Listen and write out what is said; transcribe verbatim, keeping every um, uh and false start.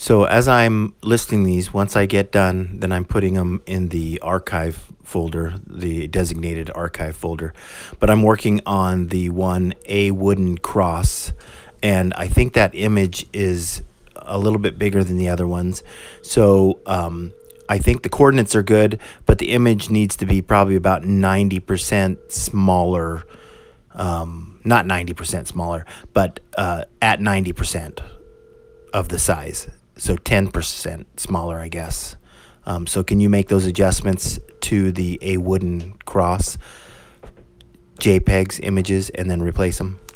So as I'm listing these, once I get done, then I'm putting them in the archive folder, the designated archive folder. But I'm working on the one A wooden cross, and I think that image is a little bit bigger than the other ones. So um, I think the coordinates are good, but the image needs to be probably about ninety percent smaller. Um, not ninety percent smaller, but uh, at ninety percent of the size. So ten percent smaller, I guess. Um, so can you make those adjustments to the A wooden cross JPEGs images and then replace them?